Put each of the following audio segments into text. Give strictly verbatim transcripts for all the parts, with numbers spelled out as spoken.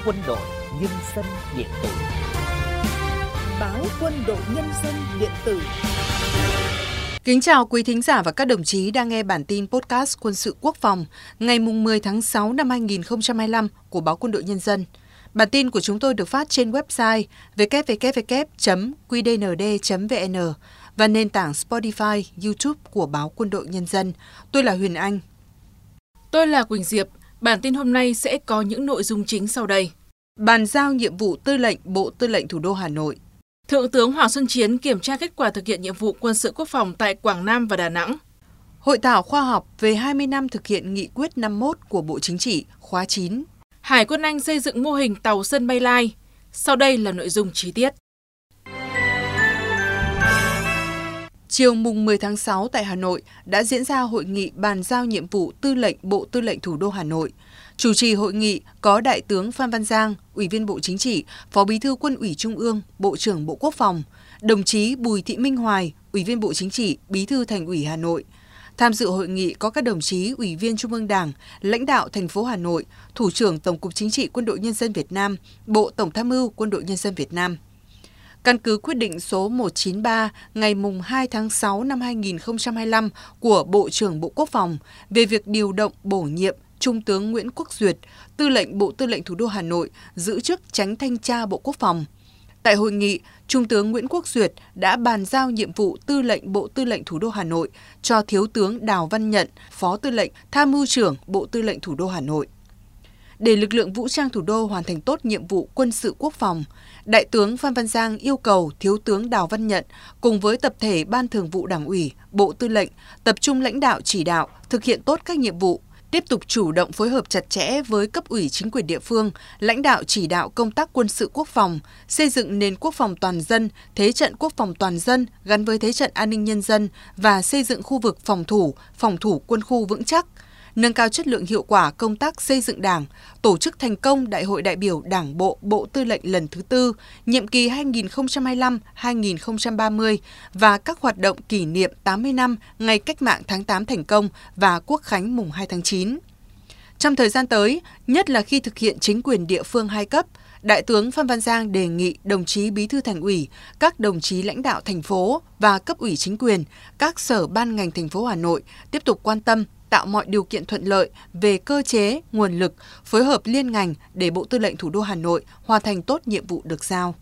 Quân đội Nhân dân điện tử. Báo Quân đội Nhân dân điện tử. Kính chào quý thính giả và các đồng chí đang nghe bản tin podcast Quân sự Quốc phòng ngày mười tháng sáu năm hai nghìn không trăm hai mươi lăm của Báo Quân đội Nhân dân. Bản tin của chúng tôi được phát trên website w w w chấm q d n d chấm v n và nền tảng Spotify, YouTube của Báo Quân đội Nhân dân. Tôi là Huyền Anh. Tôi là Quỳnh Diệp. Bản tin hôm nay sẽ có những nội dung chính sau đây. Bàn giao nhiệm vụ Tư lệnh Bộ Tư lệnh Thủ đô Hà Nội. Thượng tướng Hoàng Xuân Chiến kiểm tra kết quả thực hiện nhiệm vụ quân sự quốc phòng tại Quảng Nam và Đà Nẵng. Hội thảo khoa học về hai mươi năm thực hiện nghị quyết năm mươi mốt của Bộ Chính trị khóa chín. Hải quân Anh xây dựng mô hình tàu sân bay lai. Sau đây là nội dung chi tiết. Chiều mùng mười tháng sáu tại Hà Nội đã diễn ra hội nghị bàn giao nhiệm vụ Tư lệnh Bộ Tư lệnh Thủ đô Hà Nội. Chủ trì hội nghị có Đại tướng Phan Văn Giang, Ủy viên Bộ Chính trị, Phó Bí thư Quân ủy Trung ương, Bộ trưởng Bộ Quốc phòng, đồng chí Bùi Thị Minh Hoài, Ủy viên Bộ Chính trị, Bí thư Thành ủy Hà Nội. Tham dự hội nghị có các đồng chí Ủy viên Trung ương Đảng, lãnh đạo thành phố Hà Nội, Thủ trưởng Tổng cục Chính trị Quân đội Nhân dân Việt Nam, Bộ Tổng tham mưu Quân đội Nhân dân Việt Nam. Căn cứ quyết định số một trăm chín mươi ba ngày mùng hai tháng sáu năm hai nghìn không trăm hai mươi lăm của Bộ trưởng Bộ Quốc phòng về việc điều động bổ nhiệm Trung tướng Nguyễn Quốc Duyệt, Tư lệnh Bộ Tư lệnh Thủ đô Hà Nội, giữ chức Chánh Thanh tra Bộ Quốc phòng. Tại hội nghị, Trung tướng Nguyễn Quốc Duyệt đã bàn giao nhiệm vụ Tư lệnh Bộ Tư lệnh Thủ đô Hà Nội cho Thiếu tướng Đào Văn Nhận, Phó Tư lệnh Tham mưu trưởng Bộ Tư lệnh Thủ đô Hà Nội. Để lực lượng vũ trang thủ đô hoàn thành tốt nhiệm vụ quân sự quốc phòng, Đại tướng Phan Văn Giang yêu cầu Thiếu tướng Đào Văn Nhận cùng với tập thể Ban Thường vụ Đảng ủy, Bộ Tư lệnh tập trung lãnh đạo chỉ đạo, thực hiện tốt các nhiệm vụ, tiếp tục chủ động phối hợp chặt chẽ với cấp ủy chính quyền địa phương, lãnh đạo chỉ đạo công tác quân sự quốc phòng, xây dựng nền quốc phòng toàn dân, thế trận quốc phòng toàn dân gắn với thế trận an ninh nhân dân và xây dựng khu vực phòng thủ, phòng thủ quân khu vững chắc, nâng cao chất lượng hiệu quả công tác xây dựng Đảng, tổ chức thành công Đại hội đại biểu Đảng bộ Bộ Tư lệnh lần thứ tư, nhiệm kỳ hai nghìn không trăm hai mươi lăm đến hai nghìn không trăm ba mươi và các hoạt động kỷ niệm tám mươi năm ngày Cách mạng tháng tám thành công và Quốc khánh mùng hai tháng chín. Trong thời gian tới, nhất là khi thực hiện chính quyền địa phương hai cấp, Đại tướng Phan Văn Giang đề nghị đồng chí Bí thư Thành ủy, các đồng chí lãnh đạo thành phố và cấp ủy chính quyền, các sở ban ngành thành phố Hà Nội tiếp tục quan tâm, tạo mọi điều kiện thuận lợi về cơ chế, nguồn lực, phối hợp liên ngành để Bộ Tư lệnh Thủ đô Hà Nội hoàn thành tốt nhiệm vụ được giao.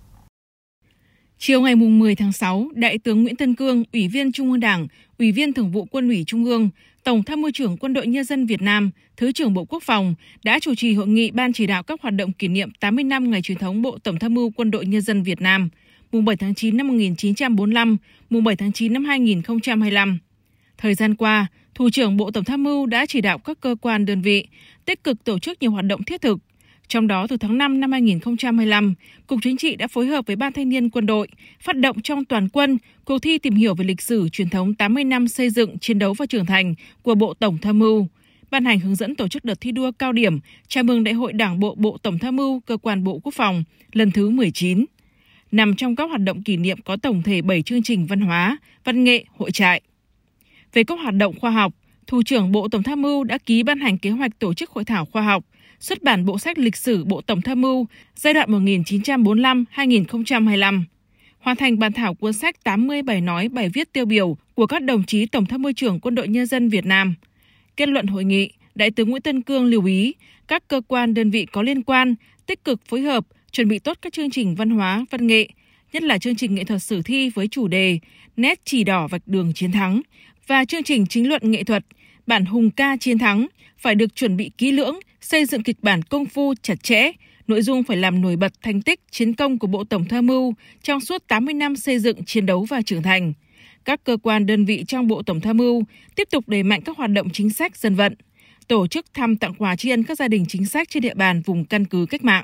Chiều ngày mười tháng sáu, Đại tướng Nguyễn Tân Cương, Ủy viên Trung ương Đảng, Ủy viên Thường vụ Quân ủy Trung ương, Tổng tham mưu trưởng Quân đội Nhân dân Việt Nam, Thứ trưởng Bộ Quốc phòng đã chủ trì hội nghị Ban chỉ đạo các hoạt động kỷ niệm tám mươi năm ngày truyền thống Bộ Tổng tham mưu Quân đội Nhân dân Việt Nam, mùng bảy tháng chín năm một nghìn chín trăm bốn mươi lăm, mùng bảy tháng chín năm hai nghìn không trăm hai mươi lăm. Thời gian qua, Thủ trưởng Bộ Tổng tham mưu đã chỉ đạo các cơ quan đơn vị tích cực tổ chức nhiều hoạt động thiết thực. Trong đó, từ tháng năm năm hai nghìn không trăm hai mươi lăm, Cục Chính trị đã phối hợp với Ban Thanh niên Quân đội phát động trong toàn quân cuộc thi tìm hiểu về lịch sử truyền thống tám mươi năm xây dựng, chiến đấu và trưởng thành của Bộ Tổng tham mưu, ban hành hướng dẫn tổ chức đợt thi đua cao điểm chào mừng Đại hội Đảng bộ Bộ Tổng tham mưu Cơ quan Bộ Quốc phòng lần thứ mười chín. Nằm trong các hoạt động kỷ niệm có tổng thể bảy chương trình văn hóa, văn nghệ, hội trại. Về các hoạt động khoa học, Thủ trưởng Bộ Tổng tham mưu đã ký ban hành kế hoạch tổ chức hội thảo khoa học, xuất bản bộ sách lịch sử Bộ Tổng tham mưu giai đoạn một nghìn chín trăm bốn mươi lăm đến hai nghìn không trăm hai mươi lăm, hoàn thành bản thảo cuốn sách tám mươi bài nói bài viết tiêu biểu của các đồng chí Tổng tham mưu trưởng Quân đội Nhân dân Việt Nam. Kết luận hội nghị, Đại tướng Nguyễn Tân Cương lưu ý các cơ quan đơn vị có liên quan tích cực phối hợp, chuẩn bị tốt các chương trình văn hóa, văn nghệ, nhất là chương trình nghệ thuật sử thi với chủ đề Nét chỉ đỏ vạch đường chiến thắng và chương trình chính luận nghệ thuật Bản hùng ca chiến thắng phải được chuẩn bị kỹ lưỡng, xây dựng kịch bản công phu chặt chẽ, nội dung phải làm nổi bật thành tích chiến công của Bộ Tổng tham mưu trong suốt tám mươi năm xây dựng, chiến đấu và trưởng thành. Các cơ quan đơn vị trong Bộ Tổng tham mưu tiếp tục đẩy mạnh các hoạt động chính sách dân vận, tổ chức thăm tặng quà tri ân các gia đình chính sách trên địa bàn vùng căn cứ cách mạng.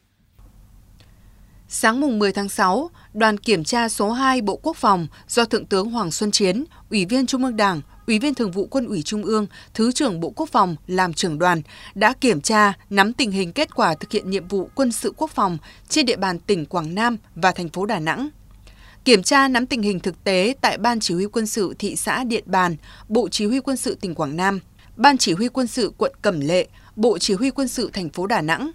Sáng mùng mười tháng sáu, đoàn kiểm tra số hai Bộ Quốc phòng do Thượng tướng Hoàng Xuân Chiến, Ủy viên Trung ương Đảng, Ủy viên Thường vụ Quân ủy Trung ương, Thứ trưởng Bộ Quốc phòng làm trưởng đoàn đã kiểm tra, nắm tình hình kết quả thực hiện nhiệm vụ quân sự quốc phòng trên địa bàn tỉnh Quảng Nam và thành phố Đà Nẵng. Kiểm tra nắm tình hình thực tế tại Ban Chỉ huy Quân sự thị xã Điện Bàn, Bộ Chỉ huy Quân sự tỉnh Quảng Nam, Ban Chỉ huy Quân sự quận Cẩm Lệ, Bộ Chỉ huy Quân sự thành phố Đà Nẵng,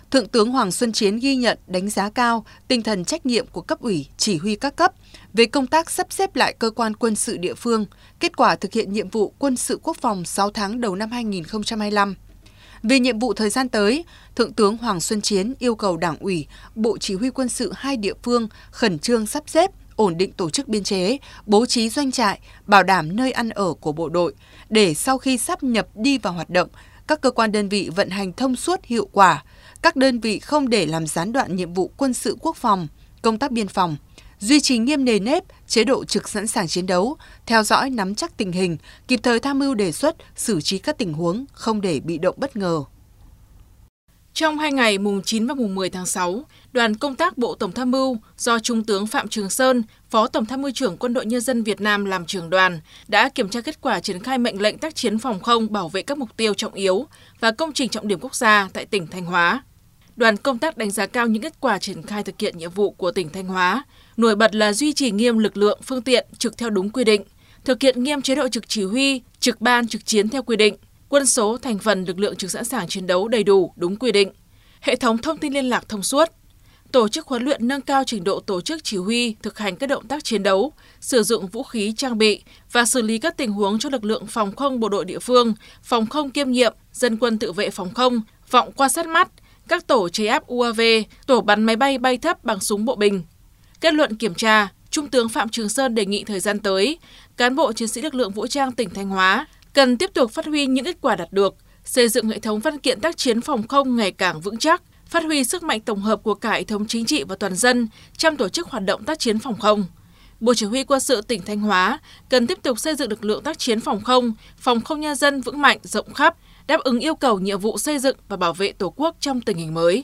Thượng tướng Hoàng Xuân Chiến ghi nhận, đánh giá cao tinh thần trách nhiệm của cấp ủy, chỉ huy các cấp về công tác sắp xếp lại cơ quan quân sự địa phương, kết quả thực hiện nhiệm vụ quân sự quốc phòng sáu tháng đầu năm hai nghìn không trăm hai mươi lăm. Về nhiệm vụ thời gian tới, Thượng tướng Hoàng Xuân Chiến yêu cầu Đảng ủy, Bộ Chỉ huy quân sự hai địa phương khẩn trương sắp xếp, ổn định tổ chức biên chế, bố trí doanh trại, bảo đảm nơi ăn ở của bộ đội, để sau khi sáp nhập đi vào hoạt động, các cơ quan đơn vị vận hành thông suốt hiệu quả, các đơn vị không để làm gián đoạn nhiệm vụ quân sự quốc phòng, công tác biên phòng, duy trì nghiêm nề nếp, chế độ trực sẵn sàng chiến đấu, theo dõi nắm chắc tình hình, kịp thời tham mưu đề xuất, xử trí các tình huống, không để bị động bất ngờ. Trong hai ngày mùng chín và mùng mười tháng sáu, đoàn công tác Bộ Tổng tham mưu do Trung tướng Phạm Trường Sơn, Phó Tổng tham mưu trưởng Quân đội Nhân dân Việt Nam làm trưởng đoàn, đã kiểm tra kết quả triển khai mệnh lệnh tác chiến phòng không bảo vệ các mục tiêu trọng yếu và công trình trọng điểm quốc gia tại tỉnh Thanh Hóa. Đoàn công tác đánh giá cao những kết quả triển khai thực hiện nhiệm vụ của tỉnh Thanh Hóa, nổi bật là duy trì nghiêm lực lượng, phương tiện trực theo đúng quy định, thực hiện nghiêm chế độ trực chỉ huy, trực ban, trực chiến theo quy định, quân số, thành phần lực lượng trực sẵn sàng chiến đấu đầy đủ, đúng quy định, hệ thống thông tin liên lạc thông suốt, tổ chức huấn luyện nâng cao trình độ tổ chức chỉ huy, thực hành các động tác chiến đấu, sử dụng vũ khí trang bị và xử lý các tình huống cho lực lượng phòng không bộ đội địa phương, phòng không kiêm nhiệm, dân quân tự vệ phòng không, vọng quan sát mắt, các tổ chế áp u a vê, tổ bắn máy bay bay thấp bằng súng bộ binh. Kết luận kiểm tra, Trung tướng Phạm Trường Sơn đề nghị thời gian tới, cán bộ chiến sĩ lực lượng vũ trang tỉnh Thanh Hóa cần tiếp tục phát huy những kết quả đạt được, xây dựng hệ thống văn kiện tác chiến phòng không ngày càng vững chắc, phát huy sức mạnh tổng hợp của cả hệ thống chính trị và toàn dân trong tổ chức hoạt động tác chiến phòng không. Bộ Chỉ huy Quân sự tỉnh Thanh Hóa cần tiếp tục xây dựng lực lượng tác chiến phòng không, phòng không nhân dân vững mạnh, rộng khắp, đáp ứng yêu cầu nhiệm vụ xây dựng và bảo vệ Tổ quốc trong tình hình mới.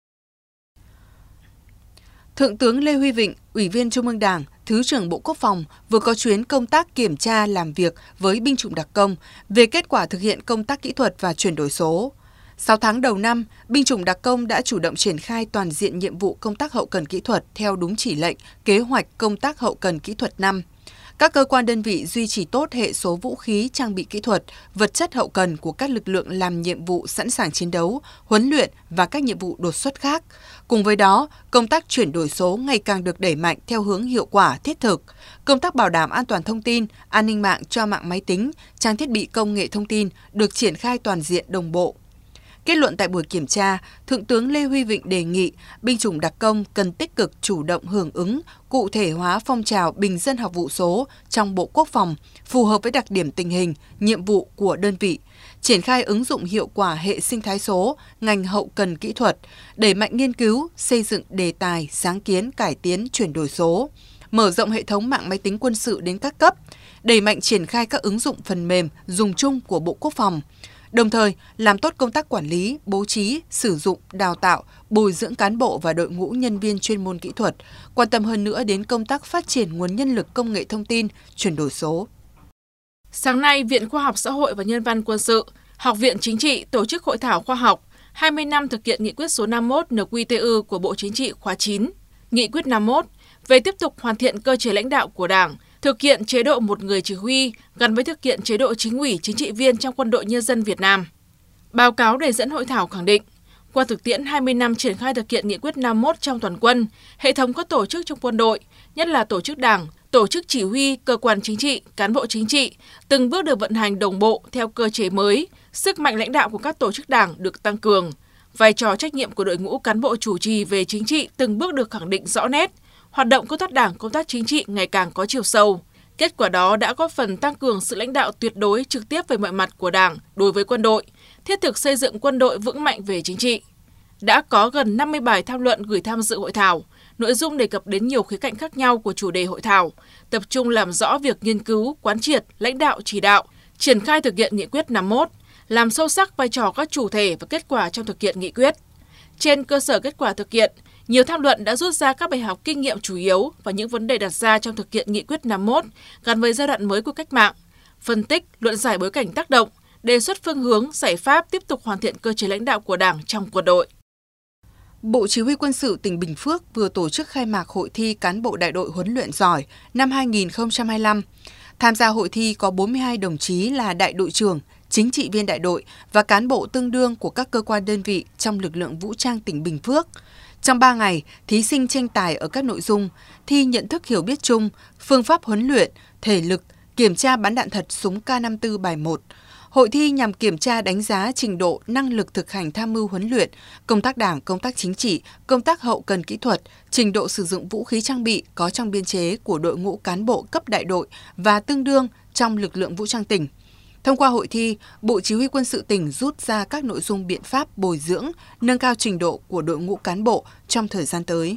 Thượng tướng Lê Huy Vịnh, Ủy viên Trung ương Đảng, Thứ trưởng Bộ Quốc phòng vừa có chuyến công tác kiểm tra làm việc với binh chủng đặc công về kết quả thực hiện công tác kỹ thuật và chuyển đổi số. sáu tháng đầu năm, binh chủng đặc công đã chủ động triển khai toàn diện nhiệm vụ công tác hậu cần kỹ thuật theo đúng chỉ lệnh, kế hoạch công tác hậu cần kỹ thuật năm. Các cơ quan đơn vị duy trì tốt hệ số vũ khí, trang bị kỹ thuật, vật chất hậu cần của các lực lượng làm nhiệm vụ sẵn sàng chiến đấu, huấn luyện và các nhiệm vụ đột xuất khác. Cùng với đó, công tác chuyển đổi số ngày càng được đẩy mạnh theo hướng hiệu quả, thiết thực. Công tác bảo đảm an toàn thông tin, an ninh mạng cho mạng máy tính, trang thiết bị công nghệ thông tin được triển khai toàn diện đồng bộ. Kết luận tại buổi kiểm tra, Thượng tướng Lê Huy Vịnh đề nghị binh chủng đặc công cần tích cực chủ động hưởng ứng, cụ thể hóa phong trào bình dân học vụ số trong Bộ Quốc phòng, phù hợp với đặc điểm tình hình, nhiệm vụ của đơn vị, triển khai ứng dụng hiệu quả hệ sinh thái số, ngành hậu cần kỹ thuật, đẩy mạnh nghiên cứu, xây dựng đề tài, sáng kiến, cải tiến, chuyển đổi số, mở rộng hệ thống mạng máy tính quân sự đến các cấp, đẩy mạnh triển khai các ứng dụng phần mềm dùng chung của Bộ Quốc phòng, đồng thời làm tốt công tác quản lý, bố trí, sử dụng, đào tạo, bồi dưỡng cán bộ và đội ngũ nhân viên chuyên môn kỹ thuật, quan tâm hơn nữa đến công tác phát triển nguồn nhân lực công nghệ thông tin, chuyển đổi số. Sáng nay, Viện Khoa học Xã hội và Nhân văn Quân sự, Học viện Chính trị tổ chức hội thảo khoa học hai mươi năm thực hiện nghị quyết số năm mươi mốt en quy tê ư của Bộ Chính trị khóa chín, nghị quyết năm mươi mốt về tiếp tục hoàn thiện cơ chế lãnh đạo của Đảng, thực hiện chế độ một người chỉ huy gắn với thực hiện chế độ chính ủy chính trị viên trong Quân đội Nhân dân Việt Nam. Báo cáo đề dẫn hội thảo khẳng định, qua thực tiễn hai mươi năm triển khai thực hiện nghị quyết năm mươi mốt trong toàn quân, hệ thống các tổ chức trong quân đội, nhất là tổ chức Đảng, tổ chức chỉ huy, cơ quan chính trị, cán bộ chính trị, từng bước được vận hành đồng bộ theo cơ chế mới, sức mạnh lãnh đạo của các tổ chức Đảng được tăng cường, vai trò trách nhiệm của đội ngũ cán bộ chủ trì về chính trị từng bước được khẳng định rõ nét, hoạt động công tác Đảng, công tác chính trị ngày càng có chiều sâu. Kết quả đó đã góp phần tăng cường sự lãnh đạo tuyệt đối trực tiếp về mọi mặt của Đảng đối với quân đội, thiết thực xây dựng quân đội vững mạnh về chính trị. Đã có gần năm mươi bài tham luận gửi tham dự hội thảo, nội dung đề cập đến nhiều khía cạnh khác nhau của chủ đề hội thảo, tập trung làm rõ việc nghiên cứu, quán triệt, lãnh đạo chỉ đạo, triển khai thực hiện nghị quyết năm mươi mốt, làm sâu sắc vai trò các chủ thể và kết quả trong thực hiện nghị quyết. Trên cơ sở kết quả thực hiện, nhiều tham luận đã rút ra các bài học kinh nghiệm chủ yếu và những vấn đề đặt ra trong thực hiện nghị quyết năm mươi mốt gắn với giai đoạn mới của cách mạng, phân tích, luận giải bối cảnh tác động, đề xuất phương hướng, giải pháp tiếp tục hoàn thiện cơ chế lãnh đạo của Đảng trong quân đội. Bộ Chỉ huy Quân sự tỉnh Bình Phước vừa tổ chức khai mạc hội thi cán bộ đại đội huấn luyện giỏi năm hai nghìn không trăm hai mươi lăm. Tham gia hội thi có bốn mươi hai đồng chí là đại đội trưởng, chính trị viên đại đội và cán bộ tương đương của các cơ quan đơn vị trong lực lượng vũ trang tỉnh Bình Phước. Trong ba ngày, thí sinh tranh tài ở các nội dung thi nhận thức hiểu biết chung, phương pháp huấn luyện, thể lực, kiểm tra bắn đạn thật súng K năm mươi tư bài một. Hội thi nhằm kiểm tra đánh giá trình độ năng lực thực hành tham mưu huấn luyện, công tác đảng, công tác chính trị, công tác hậu cần kỹ thuật, trình độ sử dụng vũ khí trang bị có trong biên chế của đội ngũ cán bộ cấp đại đội và tương đương trong lực lượng vũ trang tỉnh. Thông qua hội thi, Bộ Chỉ huy Quân sự tỉnh rút ra các nội dung biện pháp bồi dưỡng, nâng cao trình độ của đội ngũ cán bộ trong thời gian tới.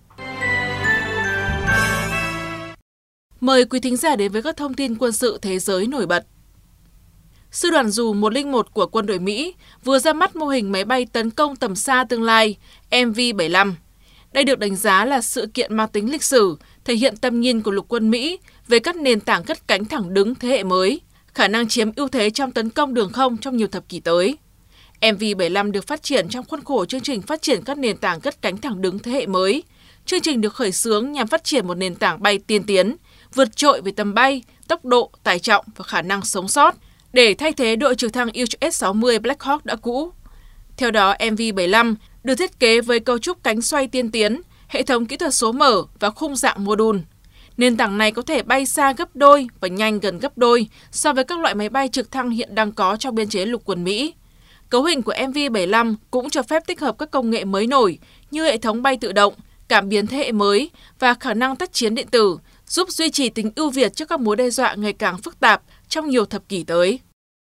Mời quý thính giả đến với các thông tin quân sự thế giới nổi bật. Sư đoàn dù một không một của quân đội Mỹ vừa ra mắt mô hình máy bay tấn công tầm xa tương lai M V bảy lăm. Đây được đánh giá là sự kiện mang tính lịch sử, thể hiện tầm nhìn của lục quân Mỹ về các nền tảng cất cánh thẳng đứng thế hệ mới, khả năng chiếm ưu thế trong tấn công đường không trong nhiều thập kỷ tới. M V bảy lăm được phát triển trong khuôn khổ chương trình phát triển các nền tảng cất cánh thẳng đứng thế hệ mới. Chương trình được khởi xướng nhằm phát triển một nền tảng bay tiên tiến, vượt trội về tầm bay, tốc độ, tải trọng và khả năng sống sót, để thay thế đội trực thăng U H S sáu mươi Black Hawk đã cũ. Theo đó, M V bảy lăm được thiết kế với cấu trúc cánh xoay tiên tiến, hệ thống kỹ thuật số mở và khung dạng mô-đun. Nền tảng này có thể bay xa gấp đôi và nhanh gần gấp đôi so với các loại máy bay trực thăng hiện đang có trong biên chế lục quân Mỹ. Cấu hình của M V bảy lăm cũng cho phép tích hợp các công nghệ mới nổi như hệ thống bay tự động, cảm biến thế hệ mới và khả năng tác chiến điện tử, giúp duy trì tính ưu việt trước các mối đe dọa ngày càng phức tạp trong nhiều thập kỷ tới.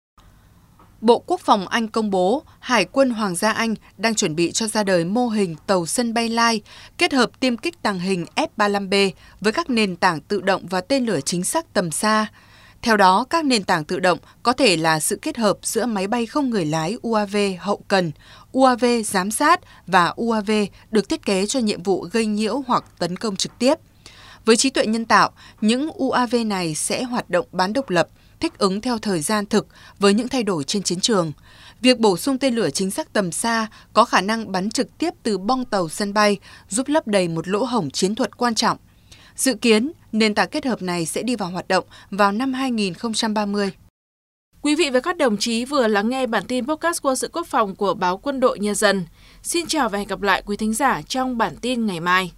Bộ Quốc phòng Anh công bố Hải quân Hoàng gia Anh đang chuẩn bị cho ra đời mô hình tàu sân bay lai kết hợp tiêm kích tàng hình F ba mươi lăm B với các nền tảng tự động và tên lửa chính xác tầm xa. Theo đó, các nền tảng tự động có thể là sự kết hợp giữa máy bay không người lái U A V hậu cần, U A V giám sát và U A V được thiết kế cho nhiệm vụ gây nhiễu hoặc tấn công trực tiếp. Với trí tuệ nhân tạo, những U A V này sẽ hoạt động bán độc lập, thích ứng theo thời gian thực với những thay đổi trên chiến trường. Việc bổ sung tên lửa chính xác tầm xa có khả năng bắn trực tiếp từ bong tàu sân bay, giúp lấp đầy một lỗ hổng chiến thuật quan trọng. Dự kiến, nền tảng kết hợp này sẽ đi vào hoạt động vào năm hai nghìn không trăm ba mươi. Quý vị và các đồng chí vừa lắng nghe bản tin podcast quân sự quốc phòng của báo Quân đội Nhân dân. Xin chào và hẹn gặp lại quý thính giả trong bản tin ngày mai.